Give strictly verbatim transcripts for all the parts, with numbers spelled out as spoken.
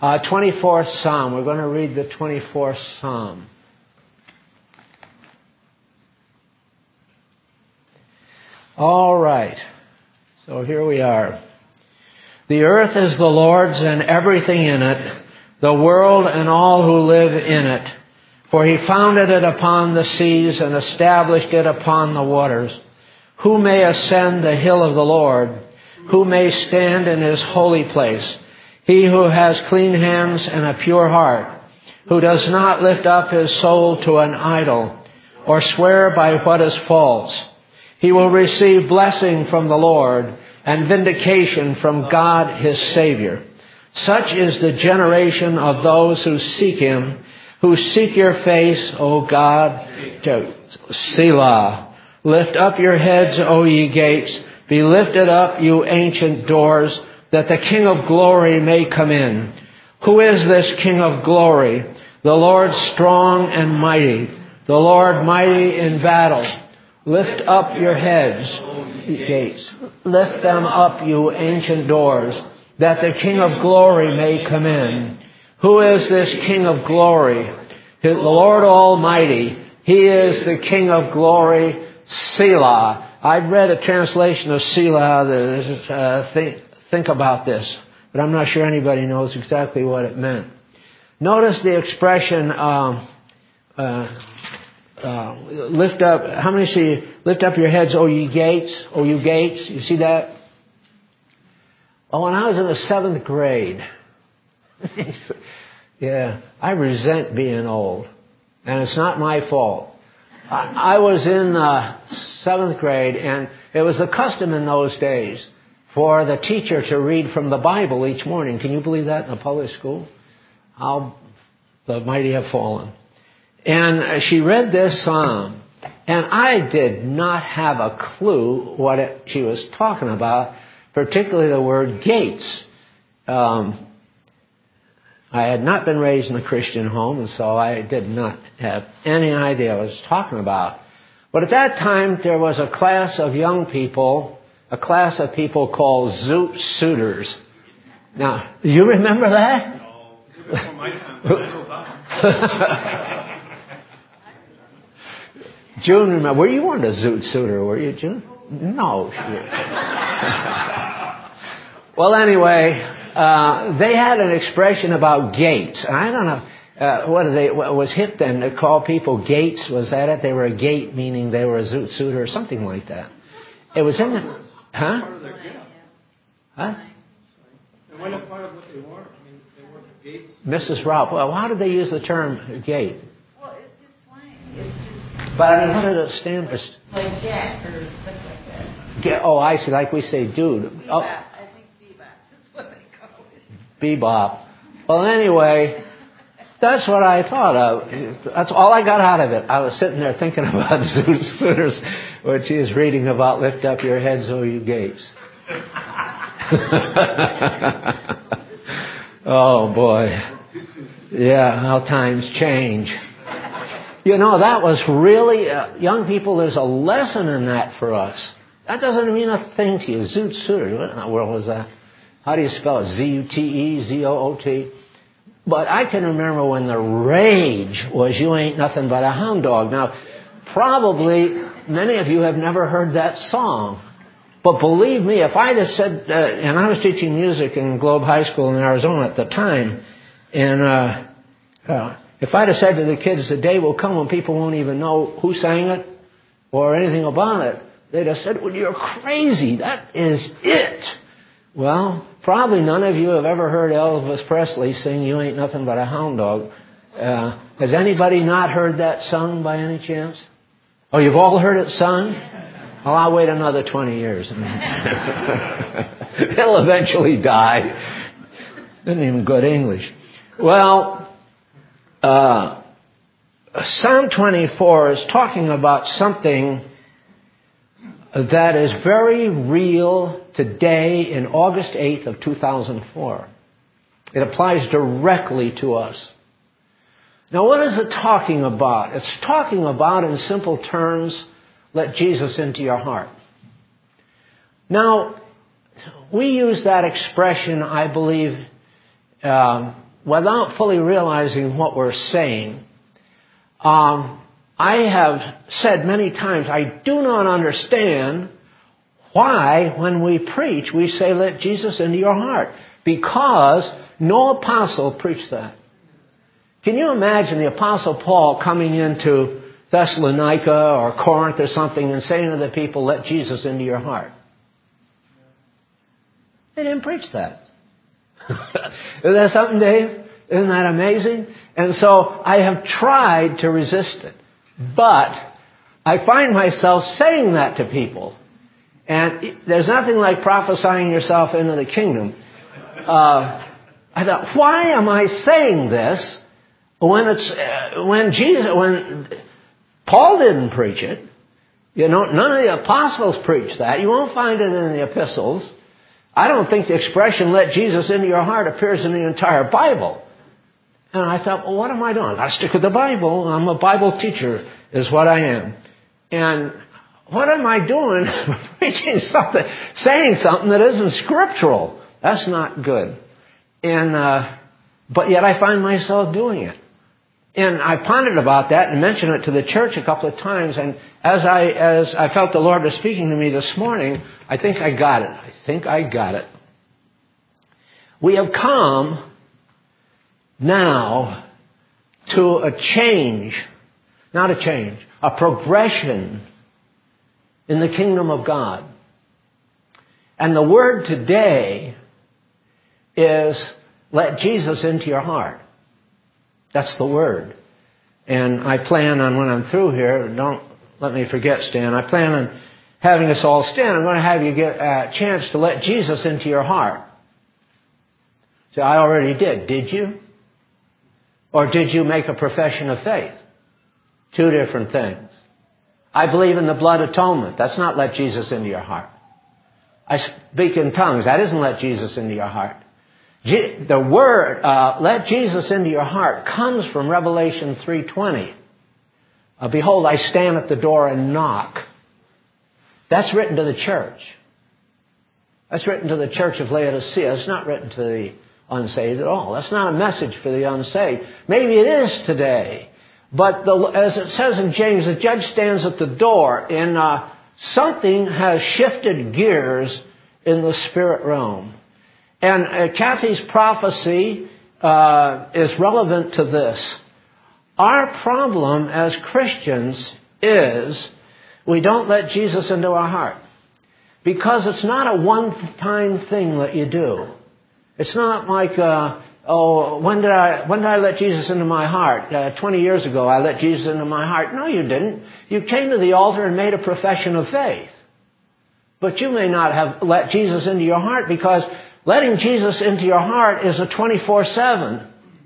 Uh, twenty-fourth Psalm. We're going to read the twenty-fourth Psalm. All right. So here we are. The earth is the Lord's and everything in it, the world and all who live in it. For He founded it upon the seas and established it upon the waters. Who may ascend the hill of the Lord? Who may stand in His holy place? He who has clean hands and a pure heart, who does not lift up his soul to an idol or swear by what is false. He will receive blessing from the Lord and vindication from God His Savior. Such is the generation of those who seek Him, who seek your face, O God. Selah. Lift up your heads, O ye gates. Be lifted up, you ancient doors, that the King of glory may come in. Who is this King of glory? The Lord strong and mighty, the Lord mighty in battle. Lift up your heads, ye gates. Lift them up, you ancient doors, that the King of glory may come in. Who is this King of glory? The Lord Almighty. He is the King of glory. Selah. I've read a translation of Selah that uh, think, think about this, but I'm not sure anybody knows exactly what it meant. Notice the expression, um, uh, uh, lift up, how many see, lift up your heads, O ye gates, O you gates, you see that? Oh, when I was in the seventh grade, yeah, I resent being old, and it's not my fault. I, I was in uh, seventh grade, and it was the custom in those days for the teacher to read from the Bible each morning. Can you believe that in a public school? How the mighty have fallen. And she read this psalm, and I did not have a clue what it, she was talking about, particularly the word gates. Um, I had not been raised in a Christian home, and so I did not have any idea what I was talking about. But at that time, there was a class of young people, a class of people called Zoot Suiters. Now, do you remember that? No, before my time. I know about June, remember? Were you on a Zoot Suiter, were you, June? No. Well, anyway, uh, they had an expression about gates. I don't know. Uh, what are they? What was hip then to call people gates? Was that it? They were a gate, meaning they were a Zoot Suiter or something like that. It was in the... Huh? Huh? It wasn't part of what they were. I mean, they were gates. Missus Ralph. Well, how did they use the term gate? Well, it's just slang. It's just... But I mean, what did it stand for? Like Jack or stuff like that. Get, oh, I see. Like we say, dude. Bebop. Oh. I think bebop is what they call it. Bebop. Well, anyway, that's what I thought of. That's all I got out of it. I was sitting there thinking about Zoot Suiters, when she was reading about lift up your heads, O you gates. Oh, boy. Yeah, how times change. You know, that was really, uh, young people, there's a lesson in that for us. That doesn't mean a thing to you. Zoot Suiter, what in the world was that? How do you spell it? Z U T E, Z O O T? But I can remember when the rage was, you ain't nothing but a hound dog. Now, probably many of you have never heard that song. But believe me, if I'd have said, uh, and I was teaching music in Globe High School in Arizona at the time, and uh, uh, if I'd have said to the kids, the day will come when people won't even know who sang it or anything about it, they'd have said, well, you're crazy. That is it. Well, probably none of you have ever heard Elvis Presley sing You Ain't Nothing But a Hound Dog. Uh, has anybody not heard that sung by any chance? Oh, you've all heard it sung? Well, I'll wait another twenty years. He'll eventually die. Isn't even good English. Well, uh, Psalm twenty-four is talking about something that is very real today in August eighth of two thousand four. It applies directly to us. Now, what is it talking about? It's talking about, in simple terms, let Jesus into your heart. Now, we use that expression, I believe, um, without fully realizing what we're saying. Um, I have said many times, I do not understand why, when we preach, we say, let Jesus into your heart. Because no apostle preached that. Can you imagine the Apostle Paul coming into Thessalonica or Corinth or something and saying to the people, let Jesus into your heart? They didn't preach that. Isn't that something, Dave? Isn't that amazing? And so I have tried to resist it. But I find myself saying that to people. And there's nothing like prophesying yourself into the kingdom. Uh, I thought, why am I saying this when it's uh, when Jesus when Paul didn't preach it? You know, none of the apostles preached that. You won't find it in the epistles. I don't think the expression "let Jesus into your heart" appears in the entire Bible. And I thought, well, what am I doing? I stick with the Bible. I'm a Bible teacher, is what I am. And what am I doing preaching something, saying something that isn't scriptural? That's not good. And uh, but yet I find myself doing it. And I pondered about that and mentioned it to the church a couple of times. And as I as I felt the Lord was speaking to me this morning, I think I got it. I think I got it. We have come now to a change, not a change, a progression in the kingdom of God. And the word today is let Jesus into your heart. That's the word. And I plan on, when I'm through here, don't let me forget, Stan, I plan on having us all stand. I'm going to have you get a chance to let Jesus into your heart. So I already did. Did you? Or did you make a profession of faith? Two different things. I believe in the blood atonement. That's not let Jesus into your heart. I speak in tongues. That isn't let Jesus into your heart. The word, uh, let Jesus into your heart, comes from Revelation three twenty. Uh, Behold, I stand at the door and knock. That's written to the church. That's written to the church of Laodicea. It's not written to the unsaved at all. That's not a message for the unsaved. Maybe it is today. But the, as it says in James, the judge stands at the door, and uh, something has shifted gears in the spirit realm. And uh, Kathy's prophecy uh, is relevant to this. Our problem as Christians is we don't let Jesus into our heart. Because it's not a one-time thing that you do. It's not like, uh, oh, when did I when did I let Jesus into my heart? Uh, Twenty years ago, I let Jesus into my heart. No, you didn't. You came to the altar and made a profession of faith. But you may not have let Jesus into your heart, because letting Jesus into your heart is a twenty-four seven.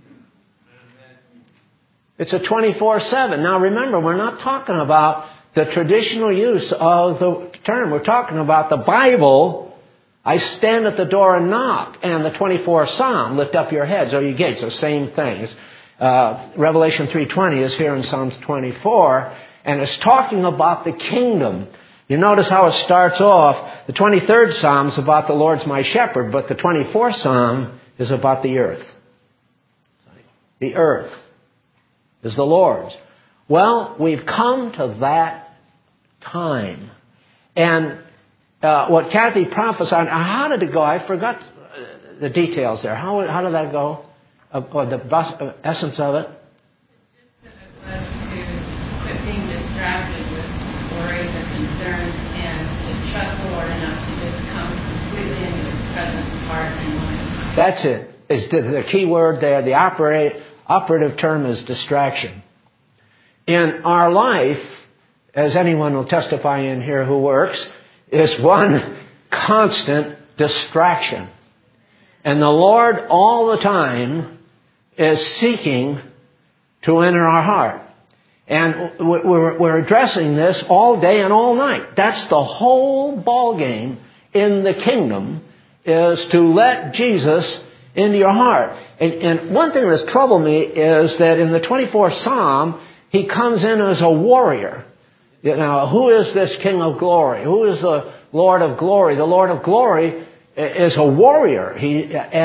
It's a twenty-four seven. Now remember, we're not talking about the traditional use of the term. We're talking about the Bible. I stand at the door and knock. And the twenty-fourth Psalm, lift up your heads, O ye gates, the same things. Uh, Revelation three twenty is here in Psalms twenty-four, and it's talking about the kingdom. You notice how it starts off. The twenty-third Psalm is about the Lord's my shepherd, but the twenty-fourth Psalm is about the earth. The earth is the Lord's. Well, we've come to that time. And uh, what Kathy prophesied, how did it go? I forgot the details there. How, how did that go? Uh, or the bus, uh, essence of it? Just that it was to quit being distracted with worries or concerns and to trust the Lord enough to just come completely into His presence, heart, and mind. That's it. Is the, the key word there. The operative, operative term is distraction. In our life, as anyone will testify in here who works, is one constant distraction. And the Lord all the time is seeking to enter our heart. And we're, we're addressing this all day and all night. That's the whole ball game in the kingdom, is to let Jesus into your heart. And, and one thing that's troubled me is that in the twenty-fourth Psalm, he comes in as a warrior. You know, who is this King of glory? Who is the Lord of glory? The Lord of glory is a warrior. He and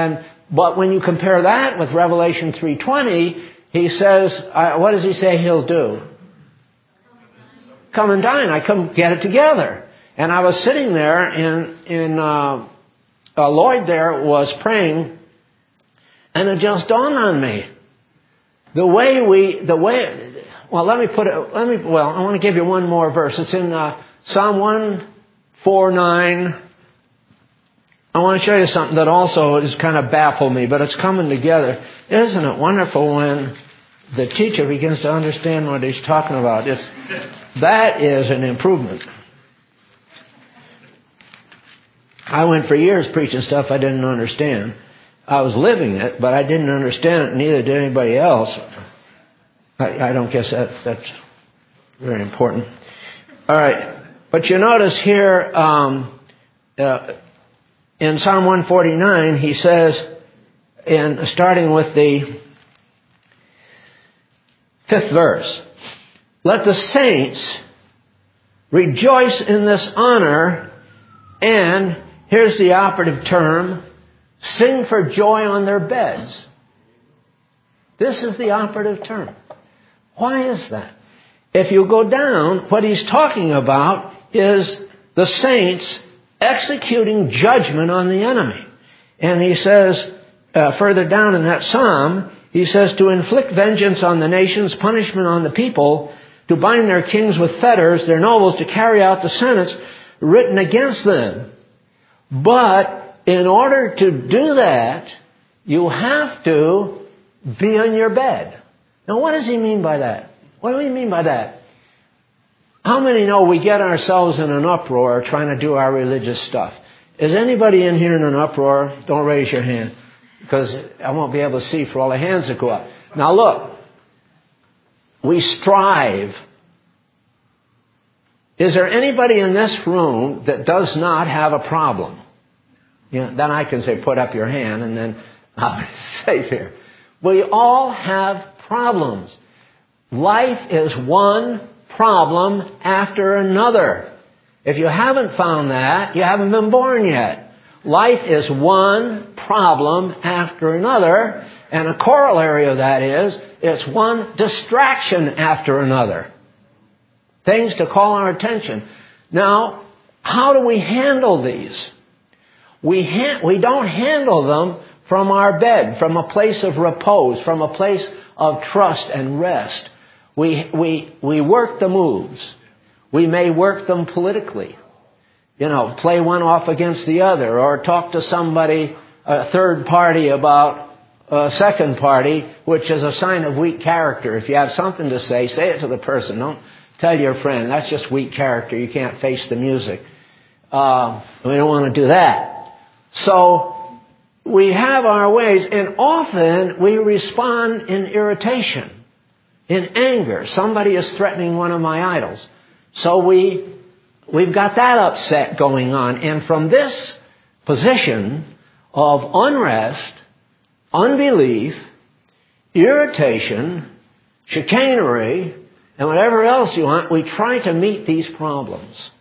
But when you compare that with Revelation three twenty, he says, uh, what does he say he'll do? Come and dine. I come get it together. And I was sitting there, and in uh, uh, Lloyd there was praying, and it just dawned on me. The way we, the way, well, let me put it, let me, well, I want to give you one more verse. It's in uh, Psalm one forty-nine. I want to show you something that also has kind of baffled me, but it's coming together. Isn't it wonderful when the teacher begins to understand what he's talking about? It's, that is an improvement. I went for years preaching stuff I didn't understand. I was living it, but I didn't understand it, and neither did anybody else. I, I don't guess that that's very important. All right. But you notice here, um, uh, in Psalm one forty-nine, he says, in starting with the fifth verse, let the saints rejoice in this honor, and here's the operative term, sing for joy on their beds. This is the operative term. Why is that? If you go down, what he's talking about is the saints executing judgment on the enemy. And he says, uh, further down in that psalm, he says, to inflict vengeance on the nations, punishment on the people, to bind their kings with fetters, their nobles to carry out the sentence written against them. But in order to do that, you have to be on your bed. Now, what does he mean by that? What do he mean by that? How many know we get ourselves in an uproar trying to do our religious stuff? Is anybody in here in an uproar? Don't raise your hand, because I won't be able to see for all the hands that go up. Now look, we strive. Is there anybody in this room that does not have a problem? You know, then I can say, put up your hand, and then I'll be safe here. We all have problems. Life is one problem after another. If you haven't found that, you haven't been born yet. Life is one problem after another, and a corollary of that is, it's one distraction after another. Things to call our attention. Now, how do we handle these? We ha- we don't handle them from our bed, from a place of repose, from a place of trust and rest. We we we work the moves. We may work them politically. You know, play one off against the other, or talk to somebody, a third party, about a second party, which is a sign of weak character. If you have something to say, say it to the person. Don't tell your friend. That's just weak character. You can't face the music. Uh, we don't want to do that. So we have our ways, and often we respond in irritation, in anger. Somebody is threatening one of my idols. So we, we've got that upset going on. And from this position of unrest, unbelief, irritation, chicanery, and whatever else you want, we try to meet these problems.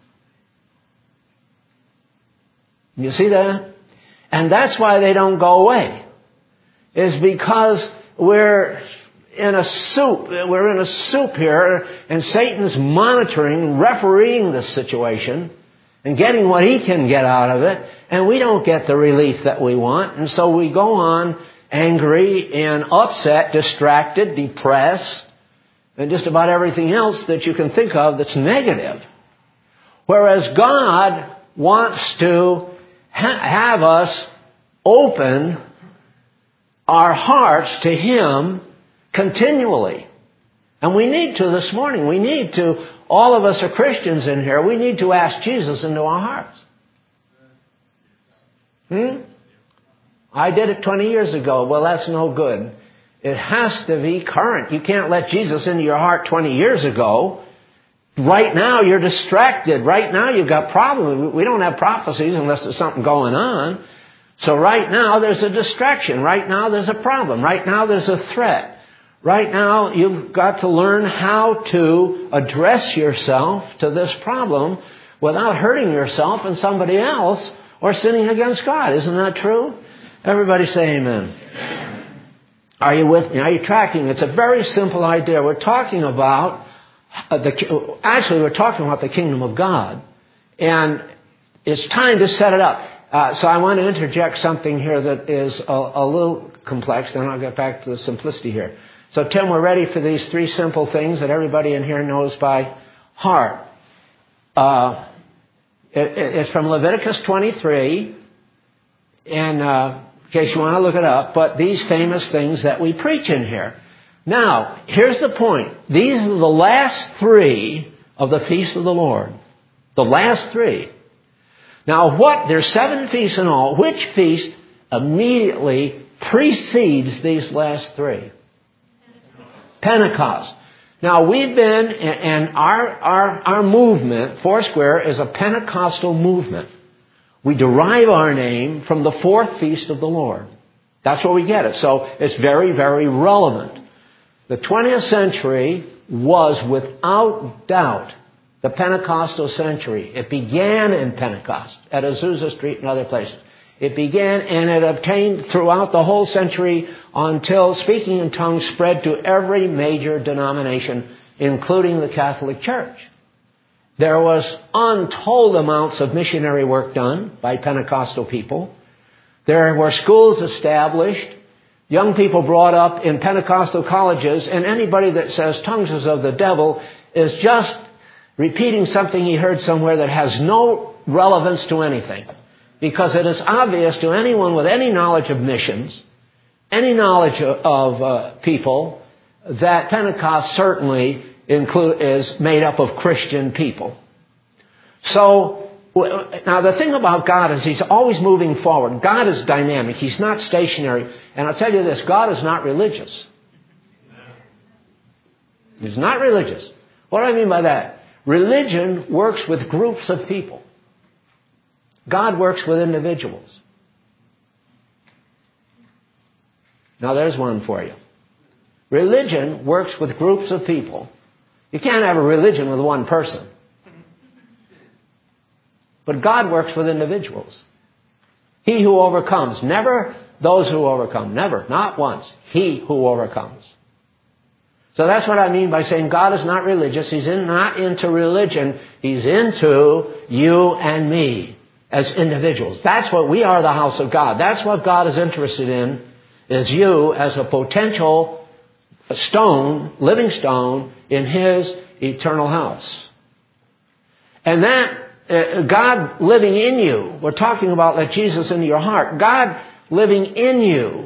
You see that? And that's why they don't go away. Is because we're in a soup. We're in a soup here, and Satan's monitoring, refereeing the situation, and getting what he can get out of it, and we don't get the relief that we want, and so we go on angry and upset, distracted, depressed, and just about everything else that you can think of that's negative. Whereas God wants to ha- have us open our hearts to Him continually. And we need to this morning. We need to, all of us are Christians in here, we need to ask Jesus into our hearts. Hmm? I did it twenty years ago. Well, that's no good. It has to be current. You can't let Jesus into your heart twenty years ago. Right now, you're distracted. Right now, you've got problems. We don't have prophecies unless there's something going on. So right now, there's a distraction. Right now, there's a problem. Right now, there's a threat. Right now, you've got to learn how to address yourself to this problem without hurting yourself and somebody else or sinning against God. Isn't that true? Everybody say amen. Are you with me? Are you tracking? It's a very simple idea. We're talking about, uh, the, actually we're talking about the kingdom of God. And it's time to set it up. Uh, so I want to interject something here that is a, a little complex, then I'll get back to the simplicity here. So Tim, we're ready for these three simple things that everybody in here knows by heart. Uh, it, it's from Leviticus twenty-three, and uh, in case you want to look it up, but these famous things that we preach in here. Now, here's the point. These are the last three of the feasts of the Lord. The last three. Now, what? There's seven feasts in all. Which feast immediately precedes these last three? Pentecost. Now, we've been, and our, our, our movement, Foursquare, is a Pentecostal movement. We derive our name from the fourth feast of the Lord. That's where we get it. So it's very, very relevant. The twentieth century was without doubt the Pentecostal century. It began in Pentecost at Azusa Street and other places. It began and it obtained throughout the whole century until speaking in tongues spread to every major denomination, including the Catholic Church. There was untold amounts of missionary work done by Pentecostal people. There were schools established, young people brought up in Pentecostal colleges, and anybody that says tongues is of the devil is just repeating something he heard somewhere that has no relevance to anything. Because it is obvious to anyone with any knowledge of missions, any knowledge of, of uh, people, that Pentecost certainly include, is made up of Christian people. So, now the thing about God is He's always moving forward. God is dynamic. He's not stationary. And I'll tell you this, God is not religious. He's not religious. What do I mean by that? Religion works with groups of people. God works with individuals. Now there's one for you. Religion works with groups of people. You can't have a religion with one person. But God works with individuals. He who overcomes, never those who overcome, never, not once. He who overcomes. So that's what I mean by saying God is not religious. He's in, not into religion. He's into you and me as individuals. That's what we are, the house of God. That's what God is interested in, is you as a potential stone, living stone, in His eternal house. And that, uh, God living in you, we're talking about let Jesus into your heart. God living in you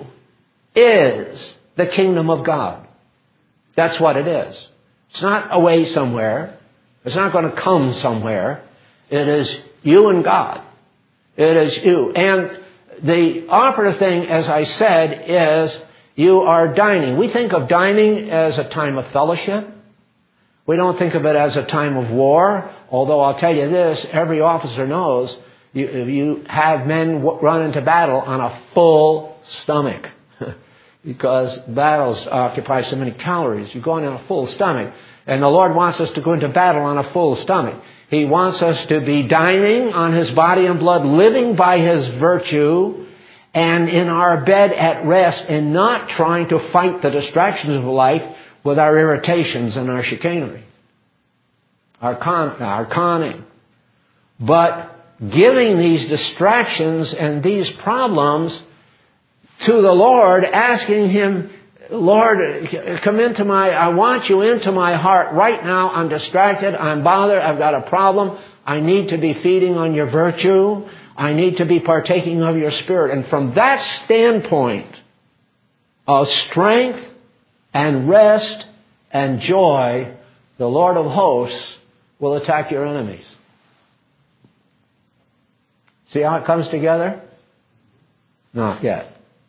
is the kingdom of God. That's what it is. It's not away somewhere. It's not going to come somewhere. It is you and God. It is you. And the operative thing, as I said, is you are dining. We think of dining as a time of fellowship. We don't think of it as a time of war. Although I'll tell you this, every officer knows you, you have men run into battle on a full stomach. Because battles occupy so many calories. You go in on a full stomach. And the Lord wants us to go into battle on a full stomach. He wants us to be dining on His body and blood, living by His virtue, and in our bed at rest, and not trying to fight the distractions of life with our irritations and our chicanery, our, con- our conning. But giving these distractions and these problems to the Lord, asking Him, Lord, come into my, I want you into my heart right now. I'm distracted. I'm bothered. I've got a problem. I need to be feeding on your virtue. I need to be partaking of your Spirit. And from that standpoint of strength and rest and joy, the Lord of hosts will attack your enemies. See how it comes together? Not yet.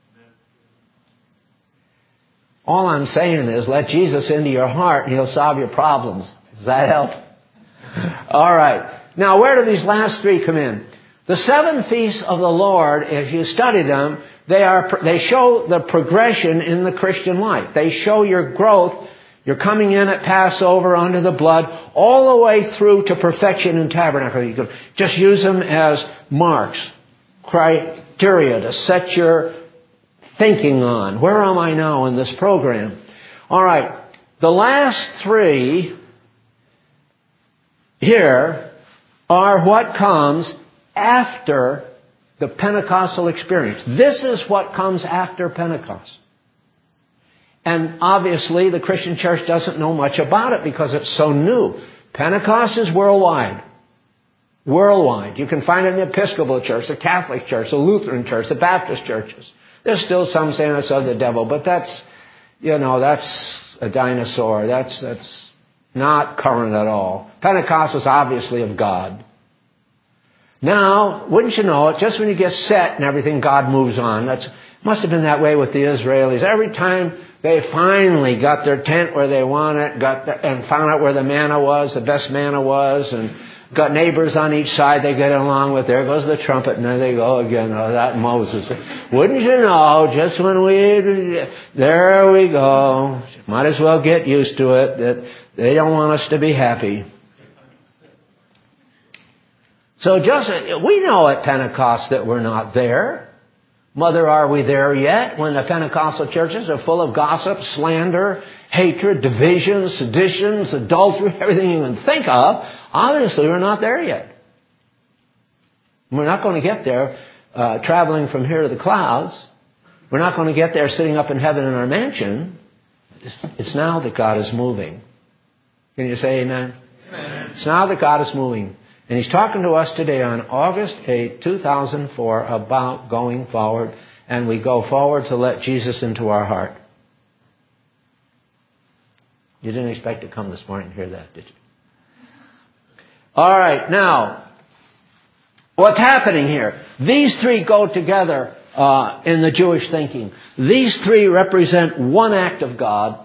All I'm saying is let Jesus into your heart and He'll solve your problems. Does that help? All right. Now, where do these last three come in? The seven feasts of the Lord, if you study them, they are they show the progression in the Christian life. They show your growth. You're coming in at Passover under the blood, all the way through to perfection in tabernacle. You can just use them as marks criteria to set your thinking on. Where am I now in this program? All right. The last three here are what comes after the Pentecostal experience. This is what comes after Pentecost. And obviously the Christian church doesn't know much about it because it's so new. Pentecost is worldwide. Worldwide. You can find it in the Episcopal Church, the Catholic Church, the Lutheran Church, the Baptist churches. There's still some saying it's of the devil, but that's, you know, that's a dinosaur. That's, that's not current at all. Pentecost is obviously of God. Now, wouldn't you know it, just when you get set and everything, God moves on. That's must have been that way with the Israelis. Every time they finally got their tent where they want it, got the, and found out where the manna was, the best manna was, and got neighbors on each side they get along with. There goes the trumpet, and there they go again. Oh, that Moses. Wouldn't you know, just when we, there we go. Might as well get used to it, that they don't want us to be happy. So just, we know at Pentecost that we're not there. Mother, are we there yet? When the Pentecostal churches are full of gossip, slander, hatred, division, seditions, adultery, everything you can think of, obviously we're not there yet. We're not going to get there uh, traveling from here to the clouds. We're not going to get there sitting up in heaven in our mansion. It's, it's now that God is moving. Can you say amen? Amen? It's now that God is moving. And He's talking to us today on August eighth, two thousand four about going forward. And we go forward to let Jesus into our heart. You didn't expect to come this morning to hear that, did you? All right, now, what's happening here? These three go together uh, in the Jewish thinking. These three represent one act of God.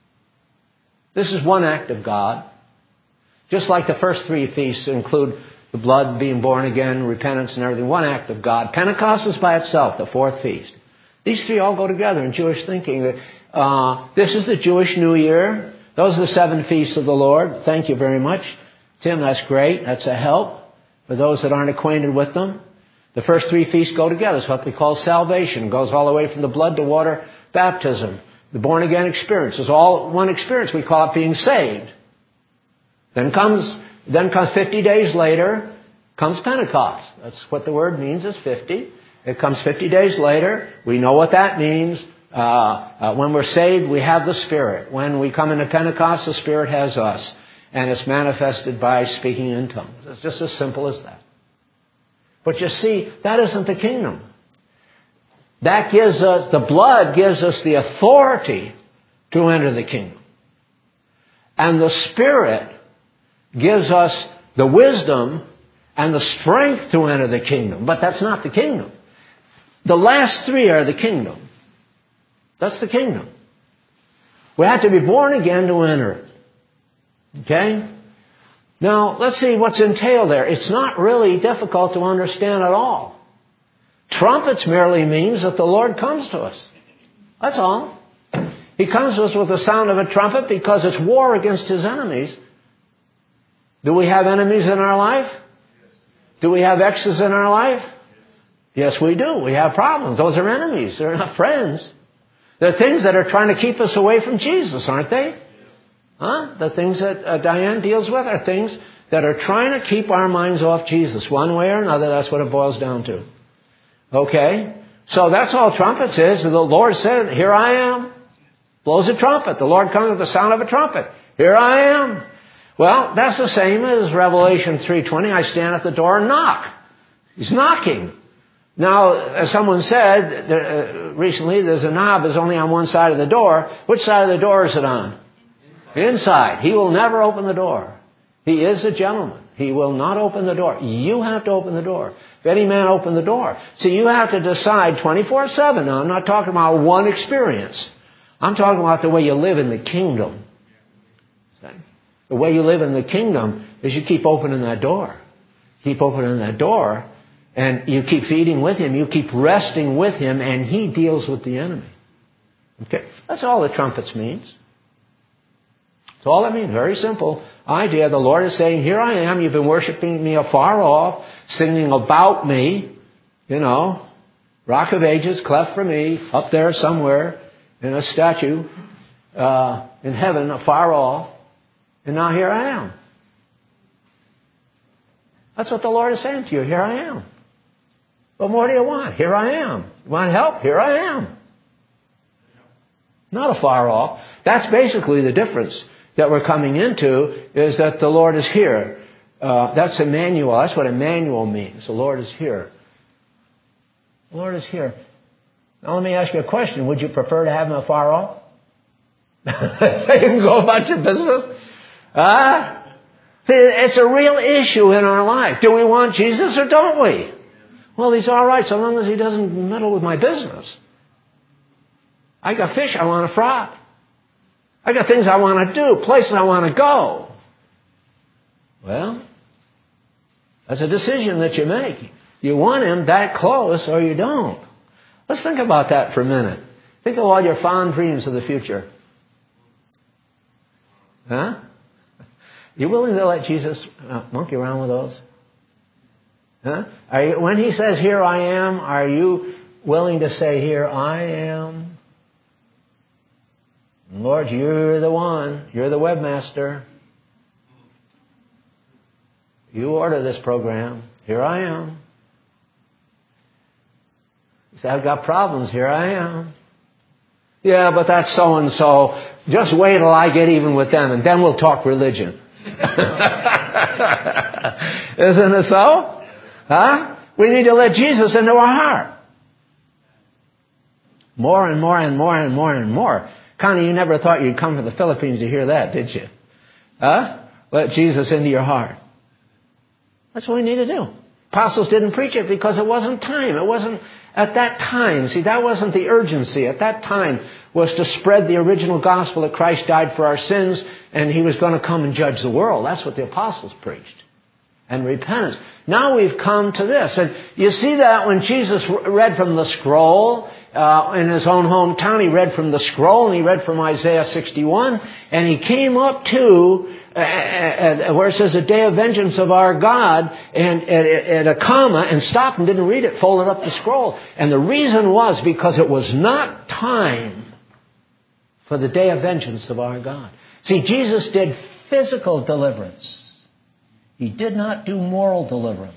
This is one act of God. Just like the first three feasts include the blood, being born again, repentance and everything. One act of God. Pentecost is by itself, the fourth feast. These three all go together in Jewish thinking. Uh, this is the Jewish New Year. Those are the seven feasts of the Lord. Thank you very much, Tim. That's great. That's a help for those that aren't acquainted with them. The first three feasts go together. It's what we call salvation. It goes all the way from the blood to water baptism. The born again experience is all one experience. We call it being saved. Then comes, then comes fifty days later, comes Pentecost. That's what the word means, is fifty. It comes fifty days later. We know what that means. Uh, uh, when we're saved, we have the Spirit. When we come into Pentecost, the Spirit has us. And it's manifested by speaking in tongues. It's just as simple as that. But you see, that isn't the kingdom. That gives us, the blood gives us the authority to enter the kingdom. And the Spirit gives us the wisdom and the strength to enter the kingdom. But that's not the kingdom. The last three are the kingdom. That's the kingdom. We have to be born again to enter it. Okay? Now, let's see what's entailed there. It's not really difficult to understand at all. Trumpets merely means that the Lord comes to us. That's all. He comes to us with the sound of a trumpet because it's war against His enemies. Do we have enemies in our life? Do we have exes in our life? Yes, we do. We have problems. Those are enemies. They're not friends. They're things that are trying to keep us away from Jesus, aren't they? Huh? The things that uh, Diane deals with are things that are trying to keep our minds off Jesus. One way or another, that's what it boils down to. Okay? So that's all trumpets is. The Lord said, here I am. Blows a trumpet. The Lord comes with the sound of a trumpet. Here I am. Well, that's the same as Revelation three twenty. I stand at the door and knock. He's knocking. Now, as someone said there, uh, recently, there's a knob is only on one side of the door. Which side of the door is it on? Inside. Inside. He will never open the door. He is a gentleman. He will not open the door. You have to open the door. If any man open the door. So you have to decide twenty-four seven. Now, I'm not talking about one experience. I'm talking about the way you live in the kingdom. The way you live in the kingdom is you keep opening that door. Keep opening that door, and you keep feeding with Him. You keep resting with Him, and He deals with the enemy. Okay? That's all the trumpets means. That's all it means. Very simple idea. The Lord is saying, here I am. You've been worshiping me afar off, singing about me. You know, Rock of Ages, cleft for me, up there somewhere in a statue uh, in heaven, afar off. And now here I am. That's what the Lord is saying to you. Here I am. What more do you want? Here I am. You want help? Here I am. Not afar off. That's basically the difference that we're coming into, is that the Lord is here. Uh, that's Emmanuel. That's what Emmanuel means. The Lord is here. The Lord is here. Now let me ask you a question. Would you prefer to have Him afar off? So you can go about your business? Huh? See, it's a real issue in our life. Do we want Jesus or don't we? Well, He's all right so long as He doesn't meddle with my business. I got fish I want to fry. I got things I want to do, places I want to go. Well, that's a decision that you make. You want Him that close or you don't. Let's think about that for a minute. Think of all your fond dreams of the future. Huh? You willing to let Jesus uh, monkey around with those? Huh? Are you, when He says, here I am, are you willing to say, here I am? Lord, you're the one. You're the webmaster. You order this program. Here I am. You say, I've got problems. Here I am. Yeah, but that's so-and-so. Just wait till I get even with them, and then we'll talk religion. Isn't it so? Huh? We need to let Jesus into our heart. More and more and more and more and more. Connie, you never thought you'd come to the Philippines to hear that, did you? Huh? Let Jesus into your heart. That's what we need to do. Apostles didn't preach it because it wasn't time. It wasn't at that time. See, that wasn't the urgency. At that time was to spread the original gospel that Christ died for our sins and He was going to come and judge the world. That's what the apostles preached. And repentance. Now we've come to this. And you see that when Jesus read from the scroll uh, in His own hometown, He read from the scroll and He read from Isaiah sixty-one. And He came up to uh, uh, where it says the day of vengeance of our God, and at, at a comma, and stopped and didn't read it, folded up the scroll. And the reason was because it was not time for the day of vengeance of our God. See, Jesus did physical deliverance. He did not do moral deliverance.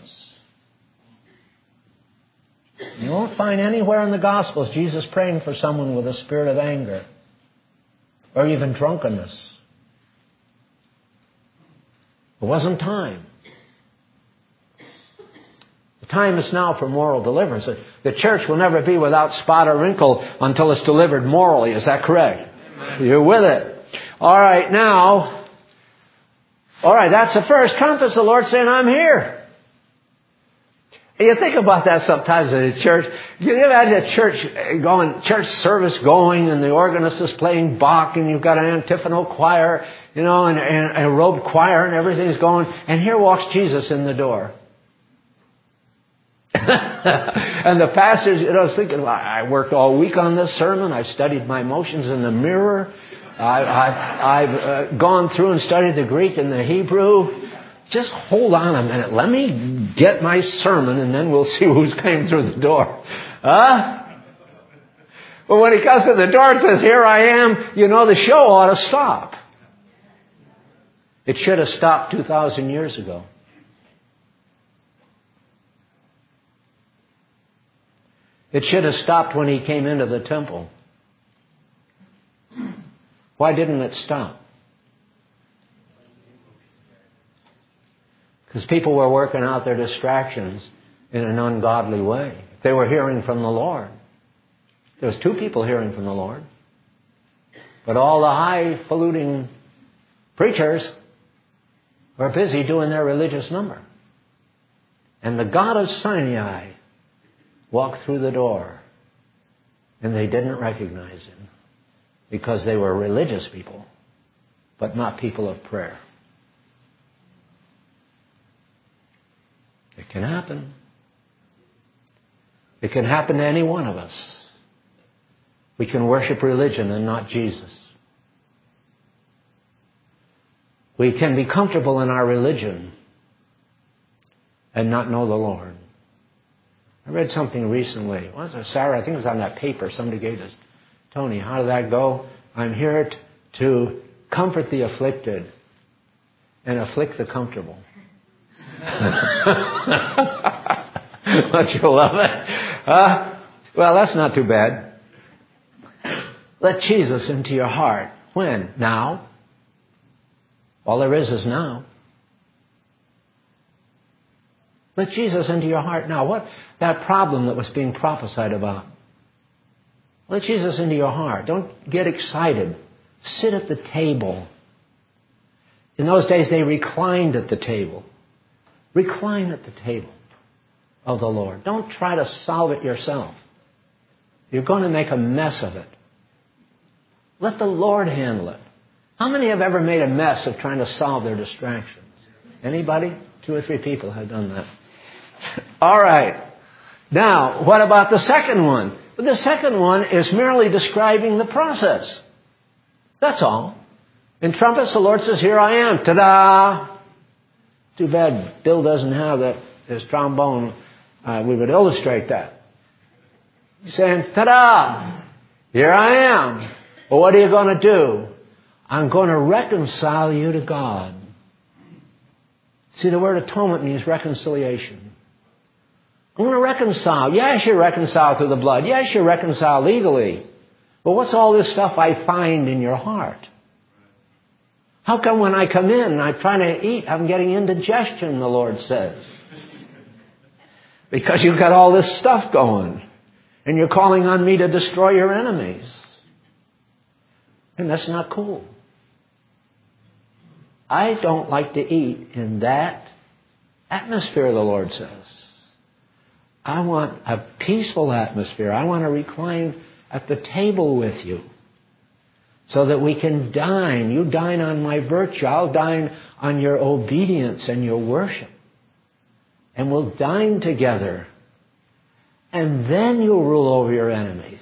You won't find anywhere in the Gospels Jesus praying for someone with a spirit of anger or even drunkenness. It wasn't time. The time is now for moral deliverance. The church will never be without spot or wrinkle until it's delivered morally. Is that correct? Amen. You're with it. All right, now... All right, that's the first trumpet. The Lord saying, I'm here. You think about that sometimes in a church. You imagine a church going, church service going, and the organist is playing Bach, and you've got an antiphonal choir, you know, and, and a robed choir, and everything's going. And here walks Jesus in the door. And the pastors, you know, I was thinking, well, I worked all week on this sermon. I studied my emotions in the mirror. I, I, I've uh, gone through and studied the Greek and the Hebrew. Just hold on a minute. Let me get my sermon, and then we'll see who's came through the door. Huh? But when He comes to the door and says, here I am, you know, the show ought to stop. It should have stopped two thousand years ago. It should have stopped when He came into the temple. Why didn't it stop? Because people were working out their distractions in an ungodly way. They were hearing from the Lord. There was two people hearing from the Lord. But all the highfalutin preachers were busy doing their religious number. And the God of Sinai walked through the door. And they didn't recognize Him. Because they were religious people, but not people of prayer. It can happen. It can happen to any one of us. We can worship religion and not Jesus. We can be comfortable in our religion and not know the Lord. I read something recently. What was it, Sarah? I think it was on that paper somebody gave us. Tony, how did that go? I'm here t- to comfort the afflicted and afflict the comfortable. Don't you love it? Uh, well, that's not too bad. Let Jesus into your heart. When? Now? All there is is now. Let Jesus into your heart now. What? That problem that was being prophesied about. Let Jesus into your heart. Don't get excited. Sit at the table. In those days, they reclined at the table. Recline at the table of the Lord. Don't try to solve it yourself. You're going to make a mess of it. Let the Lord handle it. How many have ever made a mess of trying to solve their distractions? Anybody? Two or three people have done that. All right. Now, what about the second one? The second one is merely describing the process. That's all. In trumpets, the Lord says, here I am. Ta-da! Too bad Bill doesn't have that, his trombone. Uh, we would illustrate that. He's saying, ta-da! Here I am. Well, what are you going to do? I'm going to reconcile you to God. See, the word atonement means reconciliation. I'm going to reconcile. Yes, you reconcile through the blood. Yes, you reconcile legally. But what's all this stuff I find in your heart? How come when I come in and I'm trying to eat, I'm getting indigestion, the Lord says? Because you've got all this stuff going. And you're calling on me to destroy your enemies. And that's not cool. I don't like to eat in that atmosphere, the Lord says. I want a peaceful atmosphere. I want to recline at the table with you so that we can dine. You dine on my virtue. I'll dine on your obedience and your worship. And we'll dine together. And then you'll rule over your enemies.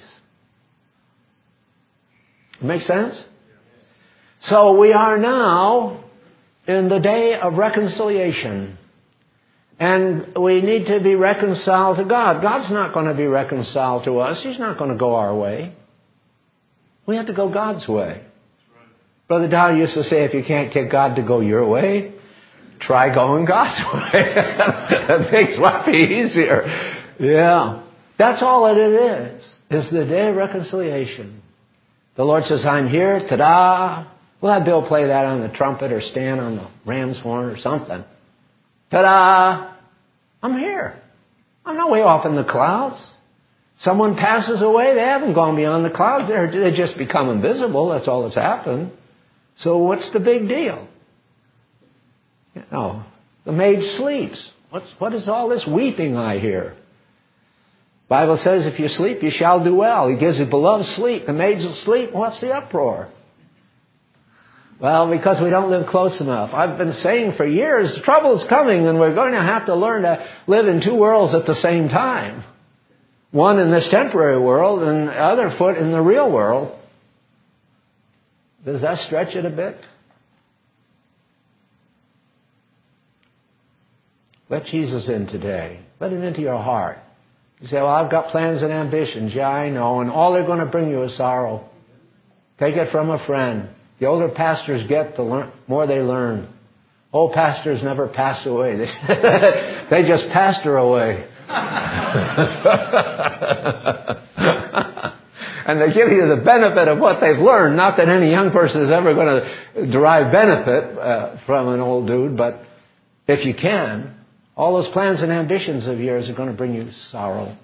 Make sense? So we are now in the day of reconciliation. And we need to be reconciled to God. God's not going to be reconciled to us. He's not going to go our way. We have to go God's way. Brother Dow used to say, if you can't get God to go your way, try going God's way. It makes life easier. Yeah. That's all that it is. It's the day of reconciliation. The Lord says, I'm here. Ta-da. We'll have Bill play that on the trumpet or stand on the ram's horn or something. Ta-da! I'm here. I'm not way off in the clouds. Someone passes away, they haven't gone beyond the clouds. They're, they just become invisible. That's all that's happened. So what's the big deal? You know, the maid sleeps. What's, what is all this weeping I hear? The Bible says if you sleep, you shall do well. He gives his beloved sleep. The maids will sleep. What's the uproar? Well, because we don't live close enough. I've been saying for years, trouble is coming and we're going to have to learn to live in two worlds at the same time. One in this temporary world and the other foot in the real world. Does that stretch it a bit? Let Jesus in today. Let him into your heart. You say, well, I've got plans and ambitions. Yeah, I know. And all they're going to bring you is sorrow. Take it from a friend. The older pastors get, the lear- more they learn. Old pastors never pass away. They, they just pastor away. And they give you the benefit of what they've learned. Not that any young person is ever going to derive benefit uh, from an old dude, but if you can, all those plans and ambitions of yours are going to bring you sorrow.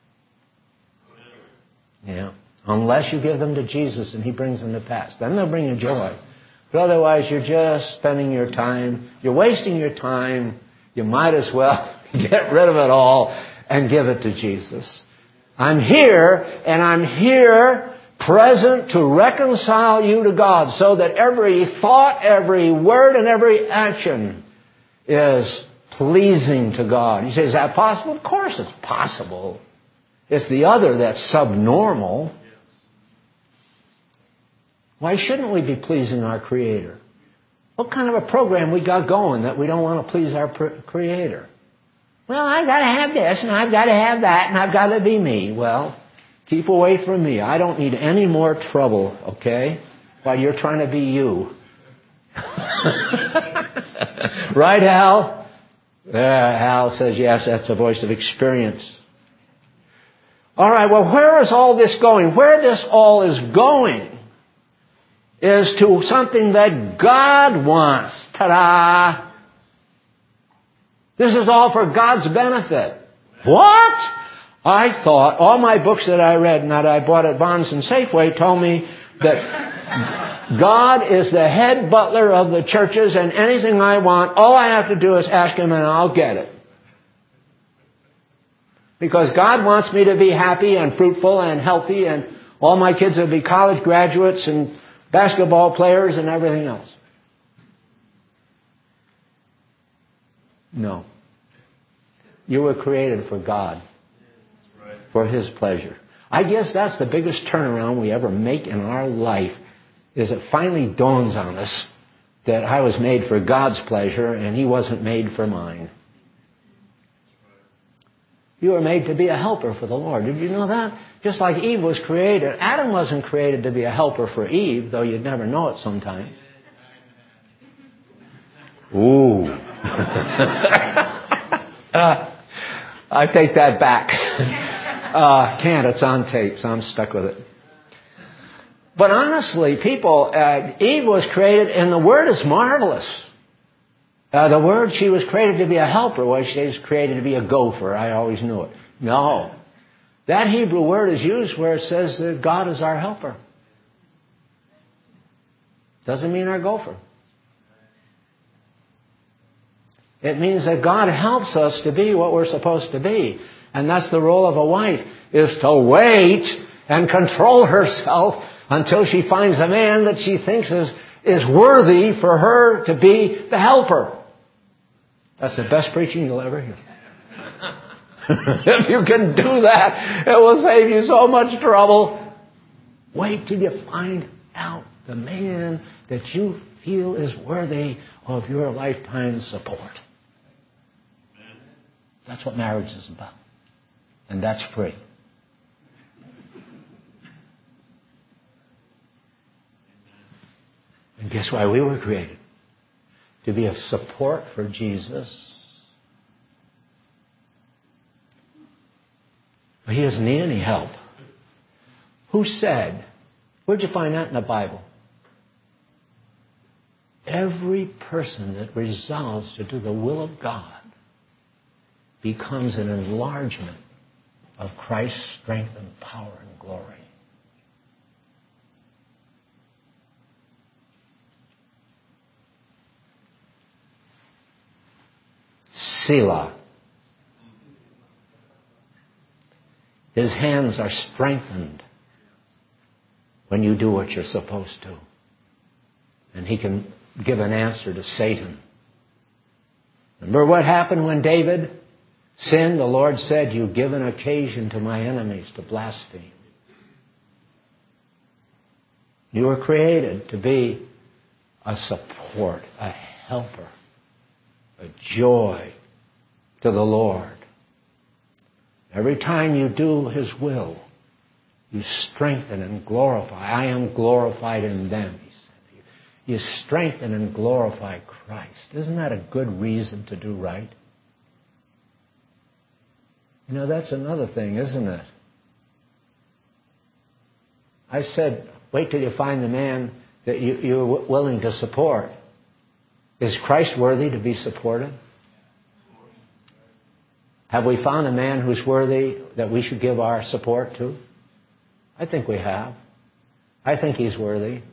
Yeah. Unless you give them to Jesus and He brings them to pass. Then they'll bring you joy. But otherwise, you're just spending your time. You're wasting your time. You might as well get rid of it all and give it to Jesus. I'm here, and I'm here present to reconcile you to God so that every thought, every word, and every action is pleasing to God. You say, is that possible? Of course it's possible. It's the other that's subnormal. Why shouldn't we be pleasing our Creator? What kind of a program we got going that we don't want to please our Creator? Well, I've got to have this, and I've got to have that, and I've got to be me. Well, keep away from me. I don't need any more trouble, okay, while you're trying to be you. Right, Hal? Yeah, Hal says, yes, that's a voice of experience. All right, well, where is all this going? Where this all is going is to something that God wants. Ta-da! This is all for God's benefit. What? I thought all my books that I read and that I bought at Barnes and Safeway told me that God is the head butler of the churches, and anything I want, all I have to do is ask Him and I'll get it. Because God wants me to be happy and fruitful and healthy, and all my kids will be college graduates and basketball players and everything else. No. You were created for God. For His pleasure. I guess that's the biggest turnaround we ever make in our life, is it finally dawns on us that I was made for God's pleasure and He wasn't made for mine. You were made to be a helper for the Lord. Did you know that? Just like Eve was created. Adam wasn't created to be a helper for Eve, though you'd never know it sometimes. Ooh. uh, I take that back. uh, can't. It's on tape, so I'm stuck with it. But honestly, people, uh, Eve was created, and the word is marvelous. Uh, the word, she was created to be a helper, was she was created to be a gopher. I always knew it. No. That Hebrew word is used where it says that God is our helper. Doesn't mean our gopher. It means that God helps us to be what we're supposed to be. And that's the role of a wife, is to wait and control herself until she finds a man that she thinks is, is worthy for her to be the helper. That's the best preaching you'll ever hear. If you can do that, it will save you so much trouble. Wait till you find out the man that you feel is worthy of your lifetime support. That's what marriage is about. And that's free. And guess why we were created? To be a support for Jesus. He doesn't need any help. Who said? Where'd you find that in the Bible? Every person that resolves to do the will of God becomes an enlargement of Christ's strength and power and glory. Selah. His hands are strengthened when you do what you're supposed to. And He can give an answer to Satan. Remember what happened when David sinned? The Lord said, "You've given occasion to my enemies to blaspheme." You were created to be a support, a helper, a joy to the Lord. Every time you do His will, you strengthen and glorify. I am glorified in them, He said. You strengthen and glorify Christ. Isn't that a good reason to do right? You know, that's another thing, isn't it? I said, wait till you find the man that you, you're willing to support. Is Christ worthy to be supported? Have we found a man who's worthy that we should give our support to? I think we have. I think he's worthy.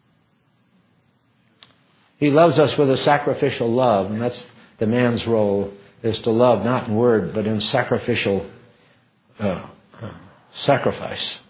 He loves us with a sacrificial love, and that's the man's role, is to love not in word, but in sacrificial uh, sacrifice.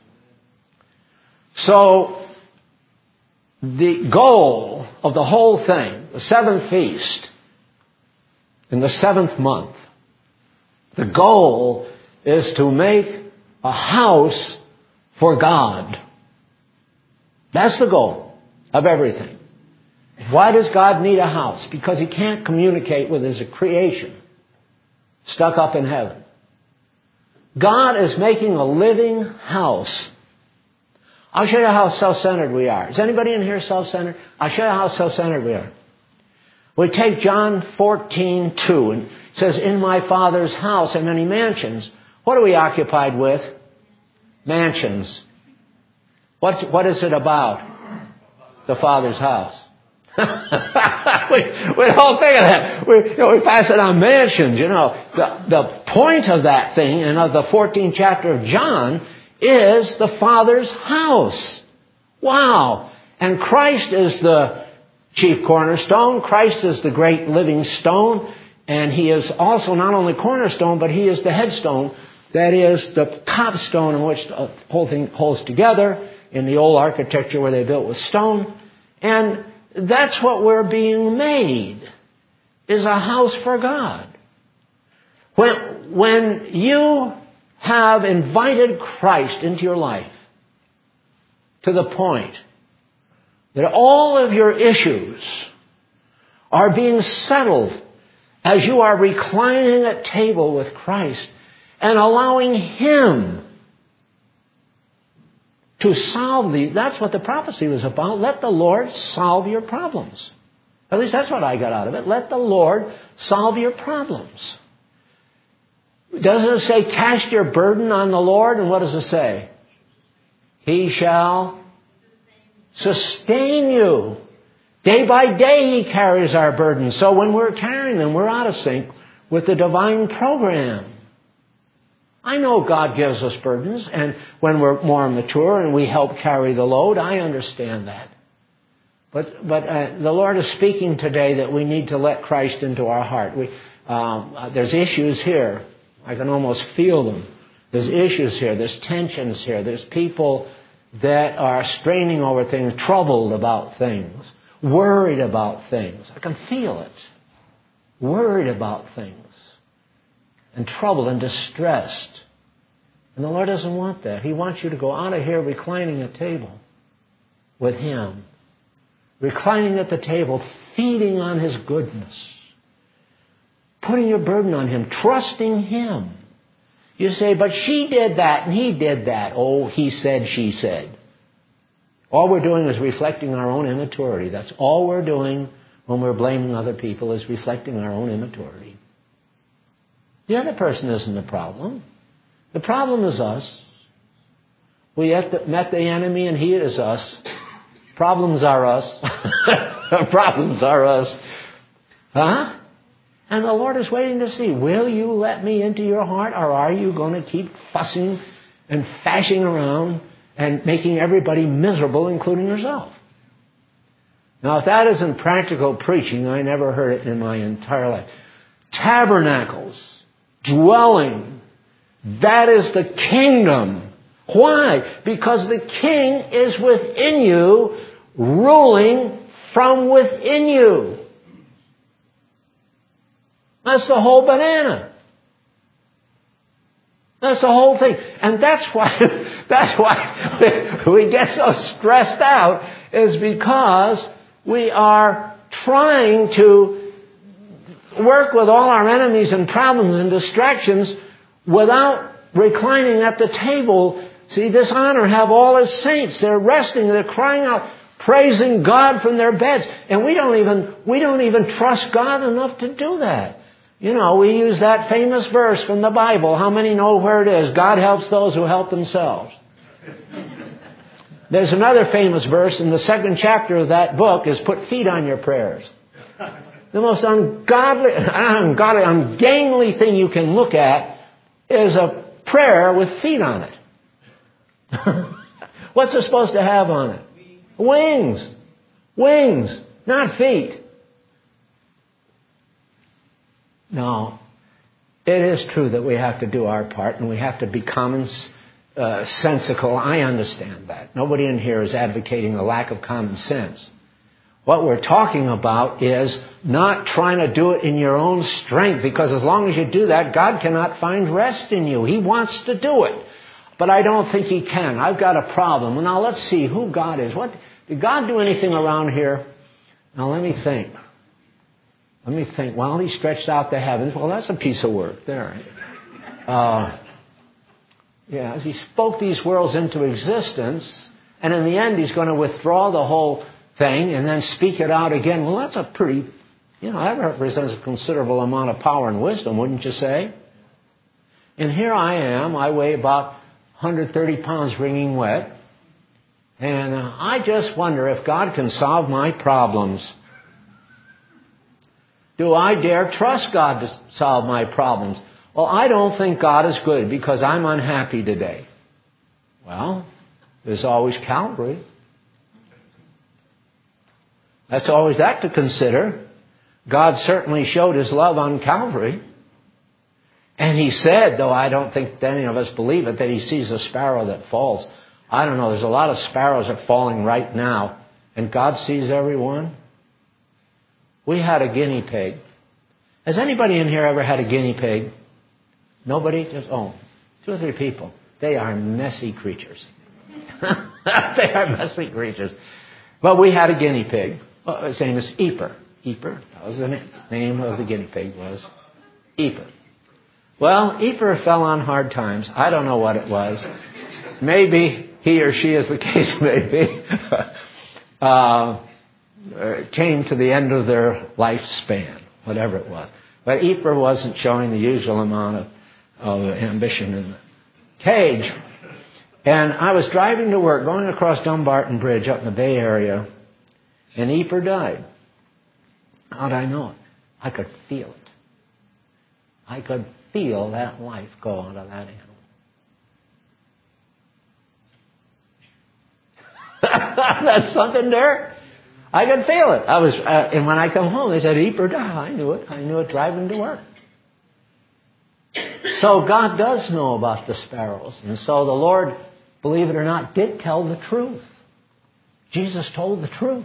So, the goal of the whole thing, the seventh feast, in the seventh month, the goal is to make a house for God. That's the goal of everything. Why does God need a house? Because He can't communicate with His creation. stuck up in heaven. God is making a living house. I'll show you how self-centered we are. Is anybody in here self-centered? I'll show you how self-centered we are. We take John fourteen two, and it says, in my Father's house are many mansions. What are we occupied with? Mansions. What's, what is it about? The Father's house. we, we don't think of that. We, you know, we pass it on mansions, you know. The, the point of that thing, and of the fourteenth chapter of John, is the Father's house. Wow. And Christ is the chief cornerstone. Christ is the great living stone. And He is also not only cornerstone, but He is the headstone. That is the top stone in which the whole thing holds together in the old architecture where they built with stone. And that's what we're being made, is a house for God. When, when you have invited Christ into your life to the point that all of your issues are being settled as you are reclining at table with Christ and allowing Him to solve these. That's what the prophecy was about. Let the Lord solve your problems. At least that's what I got out of it. Let the Lord solve your problems. Doesn't it say, cast your burden on the Lord? And what does it say? He shall sustain you. Day by day He carries our burdens. So when we're carrying them, we're out of sync with the divine program. I know God gives us burdens, and when we're more mature and we help carry the load, I understand that. But but uh, the Lord is speaking today that we need to let Christ into our heart. We, um, uh, there's issues here. I can almost feel them. There's issues here. There's tensions here. There's people that are straining over things, troubled about things, worried about things. I can feel it. Worried about things. And troubled and distressed. And the Lord doesn't want that. He wants you to go out of here reclining at table with Him. Reclining at the table, feeding on His goodness. Putting your burden on Him, trusting Him. You say, but she did that and he did that. Oh, he said, she said. All we're doing is reflecting our own immaturity. That's all we're doing when we're blaming other people, is reflecting our own immaturity. The other person isn't the problem. The problem is us. We met the enemy and he is us. Problems are us. Problems are us. Huh? And the Lord is waiting to see, will you let me into your heart, or are you going to keep fussing and fashing around and making everybody miserable, including yourself? Now, if that isn't practical preaching, I never heard it in my entire life. Tabernacles, dwelling, that is the kingdom. Why? Because the King is within you, ruling from within you. That's the whole banana. That's the whole thing. And that's why, that's why we get so stressed out, is because we are trying to work with all our enemies and problems and distractions without reclining at the table. See, this honor have all His saints. They're resting. They're crying out, praising God from their beds. And we don't even, we don't even trust God enough to do that. You know, we use that famous verse from the Bible. How many know where it is? God helps those who help themselves. There's another famous verse in the second chapter of that book, is put feet on your prayers. The most ungodly, ungodly, ungainly thing you can look at is a prayer with feet on it. What's it supposed to have on it? Wings. Wings, not feet. No, it is true that we have to do our part and we have to be common uh, sensical. I understand that. Nobody in here is advocating a lack of common sense. What we're talking about is not trying to do it in your own strength, because as long as you do that, God cannot find rest in you. He wants to do it. But I don't think He can. I've got a problem. Well, now let's see who God is. What, did God do anything around here? Now let me think. Let me think. While he stretched out the heavens. Well, that's a piece of work there. Uh, yeah, as he spoke these worlds into existence, and in the end he's going to withdraw the whole thing and then speak it out again. Well, that's a pretty, you know, that represents a considerable amount of power and wisdom, wouldn't you say? And here I am. I weigh about one hundred thirty pounds wringing wet. And uh, I just wonder if God can solve my problems. Do I dare trust God to solve my problems? Well, I don't think God is good because I'm unhappy today. Well, there's always Calvary. That's always that to consider. God certainly showed His love on Calvary. And He said, though I don't think that any of us believe it, that He sees a sparrow that falls. I don't know, there's a lot of sparrows that are falling right now. And God sees every one. We had a guinea pig. Has anybody in here ever had a guinea pig? Nobody? Just, oh, two or three people. They are messy creatures. They are messy creatures. But we had a guinea pig. Well, his name is Eper. Eper, that was the name of the guinea pig, was Eper. Well, Eper fell on hard times. I don't know what it was. Maybe he or she, as the case may be, uh, came to the end of their lifespan, whatever it was. But Eper wasn't showing the usual amount of, of ambition in the cage. And I was driving to work, going across Dumbarton Bridge up in the Bay Area, and Eper died. How'd I know it? I could feel it. I could feel that life go out of that animal. That's something there. I could feel it. I was, uh, and when I come home, they said, Eper died. I knew it. I knew it driving to work. So God does know about the sparrows. And so the Lord, believe it or not, did tell the truth. Jesus told the truth.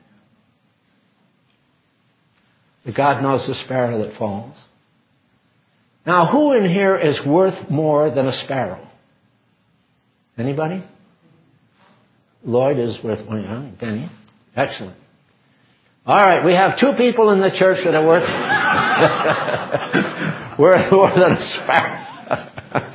That God knows the sparrow that falls. Now, who in here is worth more than a sparrow? Anybody? Lloyd is worth one. Yeah, Benny. Excellent. All right, we have two people in the church that are worth worth more than a sparrow.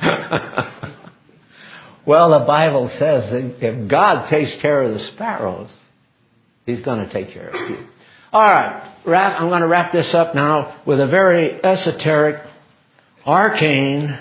Well, the Bible says that if God takes care of the sparrows, He's going to take care of you. All right, wrap, I'm going to wrap this up now with a very esoteric, arcane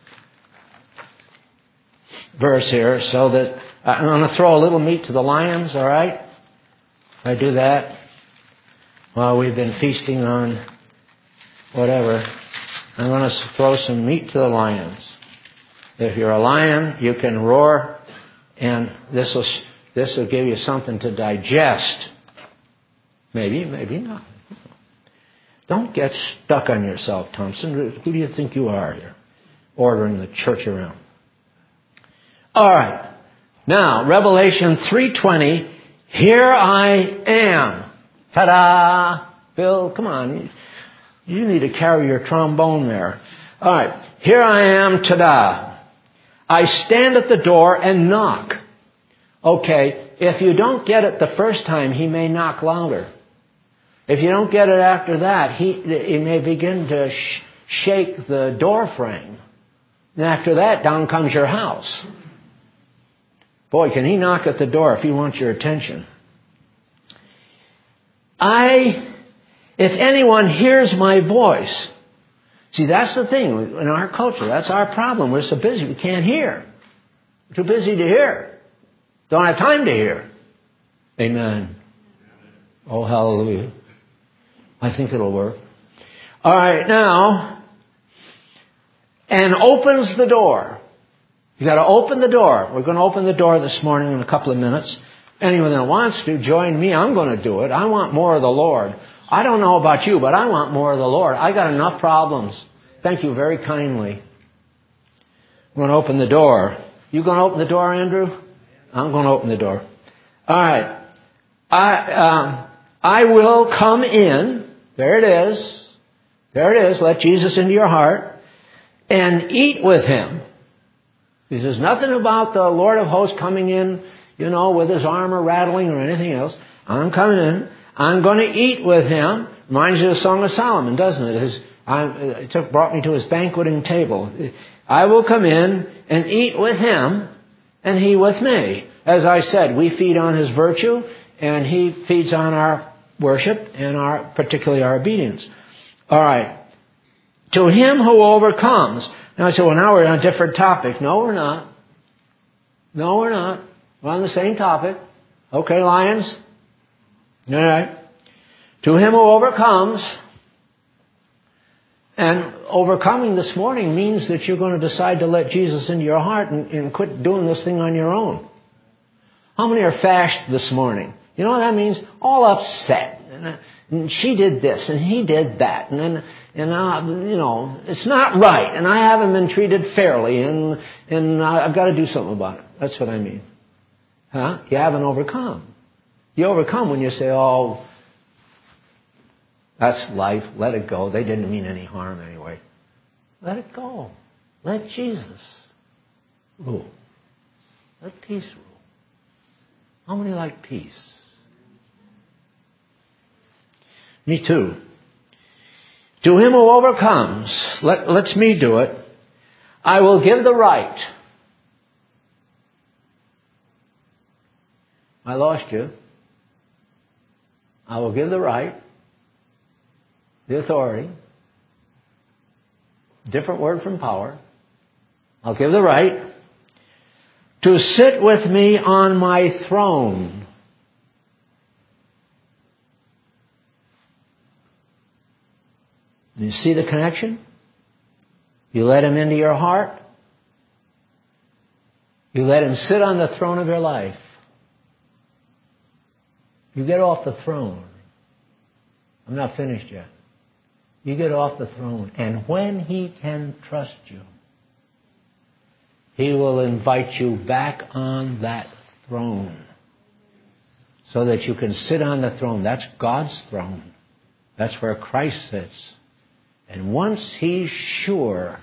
verse here, so that I'm going to throw a little meat to the lions, all right? If I do that, while we've been feasting on whatever, I'm going to throw some meat to the lions. If you're a lion, you can roar, and this will this will give you something to digest. Maybe, maybe not. Don't get stuck on yourself, Thompson. Who do you think you are here, ordering the church around? All right. Now, Revelation three twenty. Here I am. Ta-da! Bill, come on. You need to carry your trombone there. All right. Here I am. Ta-da! I stand at the door and knock. Okay. If you don't get it the first time, He may knock louder. If you don't get it after that, he, he may begin to sh- shake the door frame. And after that, down comes your house. Boy, can He knock at the door if He wants your attention. I, if anyone hears my voice. See, that's the thing in our culture. That's our problem. We're so busy, we can't hear. We're too busy to hear. Don't have time to hear. Amen. Oh, hallelujah. I think it'll work. All right, now, and opens the door. You got to open the door. We're going to open the door this morning in a couple of minutes. Anyone that wants to, join me. I'm going to do it. I want more of the Lord. I don't know about you, but I want more of the Lord. I got enough problems. Thank you very kindly. I'm going to open the door. You going to open the door, Andrew? I'm going to open the door. All right. I um, I will come in. There it is. There it is. Let Jesus into your heart and eat with Him. He says nothing about the Lord of hosts coming in, you know, with His armor rattling or anything else. I'm coming in. I'm going to eat with him. Reminds you of the Song of Solomon, doesn't it? His, I, it took, brought me to his banqueting table. I will come in and eat with him, and he with me. As I said, we feed on his virtue, and he feeds on our worship and our, particularly our obedience. All right. To him who overcomes. Now I say, well, now we're on a different topic. No, we're not. No, we're not. We're on the same topic. Okay, Lions? All right. To him who overcomes. And overcoming this morning means that you're going to decide to let Jesus into your heart and, and quit doing this thing on your own. How many are fashed this morning? You know what that means? All upset. And, and she did this and he did that. And, and, and uh, you know, it's not right. And I haven't been treated fairly. And, and I've got to do something about it. That's what I mean. Huh? You haven't overcome. You overcome when you say, oh, that's life. Let it go. They didn't mean any harm anyway. Let it go. Let Jesus rule. Let peace rule. How many like peace? Me too. To him who overcomes, let, let's me do it, I will give the right. I lost you. I will give the right, the authority, different word from power. I'll give the right to sit with me on my throne. You see the connection? You let him into your heart. You let him sit on the throne of your life. You get off the throne. I'm not finished yet. You get off the throne. And when he can trust you, he will invite you back on that throne so that you can sit on the throne. That's God's throne. That's where Christ sits. And once he's sure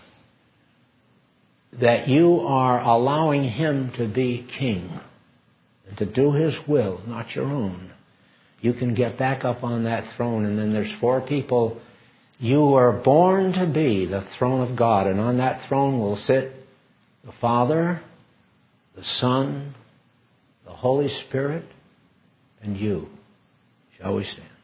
that you are allowing him to be king and to do his will, not your own, you can get back up on that throne. And then there's four people. You were born to be the throne of God. And on that throne will sit the Father, the Son, the Holy Spirit, and you. Shall we stand?